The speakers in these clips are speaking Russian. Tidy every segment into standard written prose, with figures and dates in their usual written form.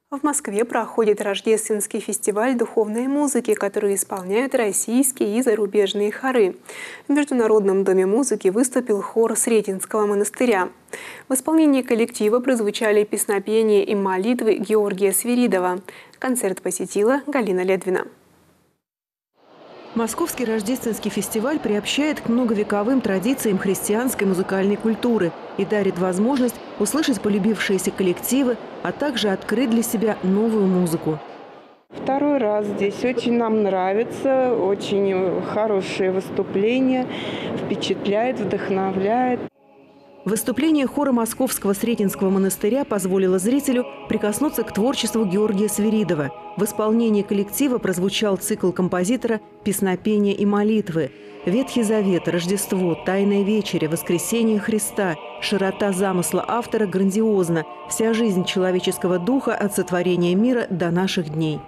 В Москве проходит рождественский фестиваль духовной музыки, который исполняют российские и зарубежные хоры. В Международном доме музыки выступил хор Сретенского монастыря. В исполнении коллектива прозвучали песнопения и молитвы Георгия Свиридова. Концерт посетила Галина Ледвина. Московский рождественский фестиваль приобщает к многовековым традициям христианской музыкальной культуры и дарит возможность услышать полюбившиеся коллективы, а также открыть для себя новую музыку. Второй раз здесь. Очень нам нравится, очень хорошие выступления, впечатляет, вдохновляет. Выступление хора Московского Сретенского монастыря позволило зрителю прикоснуться к творчеству Георгия Свиридова. В исполнении коллектива прозвучал цикл композитора «Песнопения и молитвы». Ветхий Завет, Рождество, Тайная вечеря, Воскресение Христа. Широта замысла автора грандиозна. Вся жизнь человеческого духа от сотворения мира до наших дней.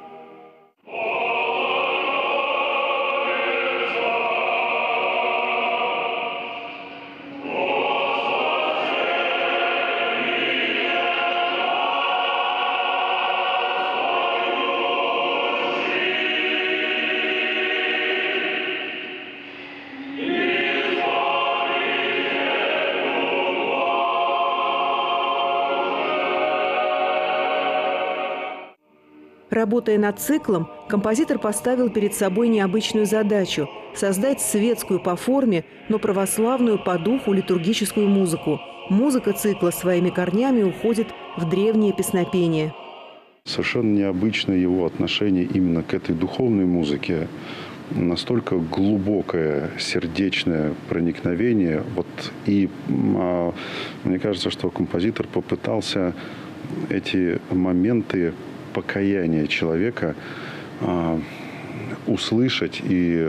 Работая над циклом, композитор поставил перед собой необычную задачу – создать светскую по форме, но православную по духу литургическую музыку. Музыка цикла своими корнями уходит в древнее песнопение. Совершенно необычное его отношение именно к этой духовной музыке. Настолько глубокое сердечное проникновение. И мне кажется, что композитор попытался эти моменты покаяния человека услышать и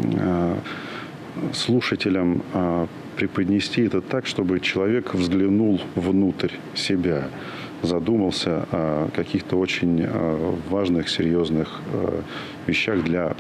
слушателям преподнести это так, чтобы человек взглянул внутрь себя, задумался о каких-то очень важных, серьезных вещах для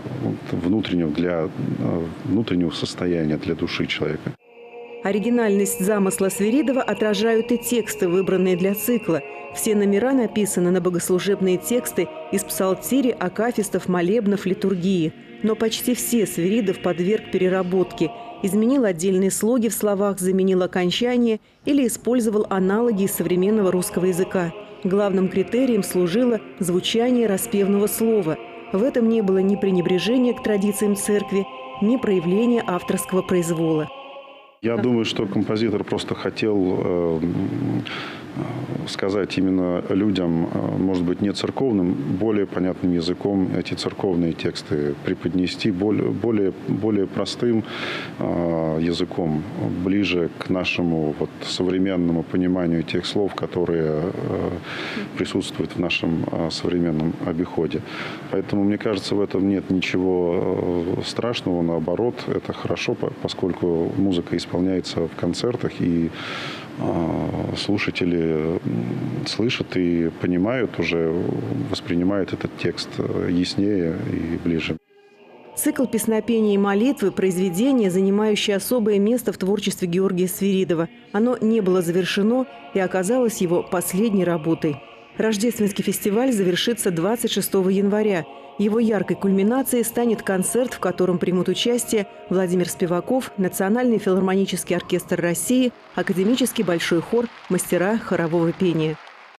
внутреннего состояния, для души человека. Оригинальность замысла Свиридова отражают и тексты, выбранные для цикла. Все номера написаны на богослужебные тексты из псалтири, акафистов, молебнов, литургии. Но почти все Свиридов подверг переработке. Изменил отдельные слоги в словах, заменил окончания или использовал аналоги из современного русского языка. Главным критерием служило звучание распевного слова. В этом не было ни пренебрежения к традициям церкви, ни проявления авторского произвола. Я думаю, что композитор просто хотел сказать именно людям, может быть, не церковным, более понятным языком эти церковные тексты преподнести более простым языком, ближе к нашему современному пониманию тех слов, которые присутствуют в нашем современном обиходе. Поэтому, мне кажется, в этом нет ничего страшного, наоборот, это хорошо, поскольку музыка исполняется в концертах, и слушатели слышат и понимают, уже воспринимают этот текст яснее и ближе. Цикл песнопений и молитвы – произведение, занимающее особое место в творчестве Георгия Свиридова. Оно не было завершено и оказалось его последней работой. Рождественский фестиваль завершится 26 января. Его яркой кульминацией станет концерт, в котором примут участие Владимир Спиваков, Национальный филармонический оркестр России, Академический большой хор «Мастера хорового пения».